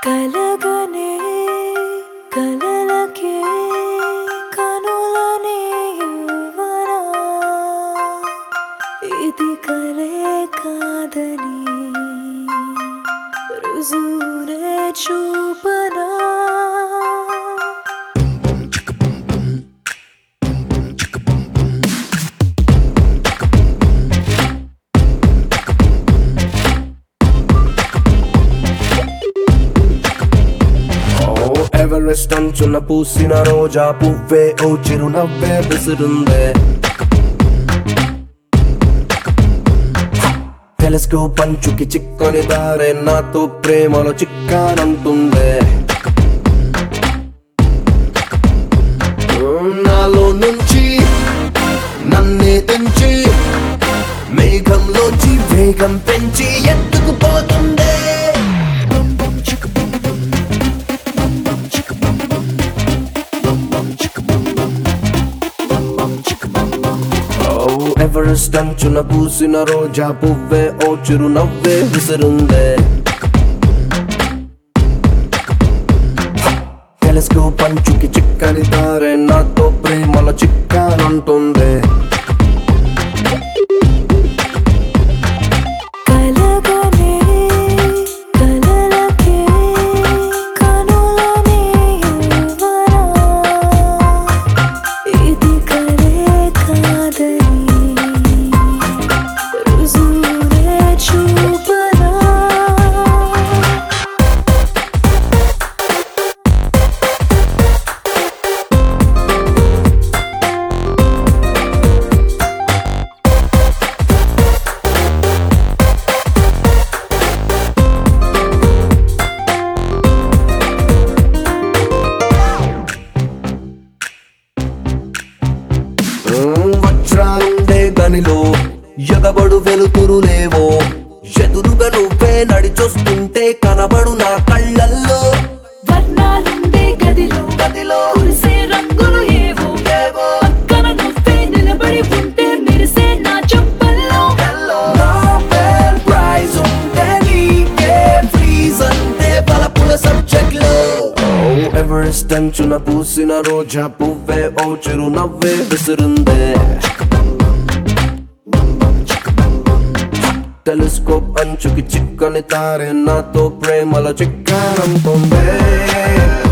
కలగనే కలలకే కనులనే you and I ఇది కలే కాదని రుజువునే చూపనా ఎవరెస్ట్ అంచున పూసిన రోజా పువ్వే ఓ చిరునవ్వే విసురుందే టెలిస్కోప్ అంచుకి చిక్కని దారే నాతో ప్రేమలో చిక్కానంటుందే నాలో నుంచి నన్నే తెంచి మేఘంలోంచి వేగం పెంచి ఎత్తుకుపోతుందే ఎవరెస్ట్ అంచున పూసిన రోజా పువ్వే ఓ చిరునవ్వే విసురుందే టెలిస్కోప్ అంచుకి చిక్కని తారే నాతో ప్రేమల చిక్కానంటుందే వజ్రాలుండే గనిలో ఎగబడు వెలుతురులేవో ఎదురుగా నువ్వే నడిచొస్తుంటే కనబడు నా కళ్ళల్లో వర్ణాలుండే గదిలో కురిసే రంగులు ఏవో పక్కన నువ్వే నిలబడి ఉంటే మెరిసే నా చెంపల్లో నోబెల్ ప్రైజ్ ఉంటే నీకే ఫ్రీజ్ అంటే బలపుల సబ్జెక్ట్లో ఎవరెస్ట్ అంచున పూసిన రోజా పువ్వే ఓ చిరునవ్వే విసురుందే టెలిస్కోప్ అంచుకి చిక్కని తారే నాతో ప్రేమల చిక్కానంటుందే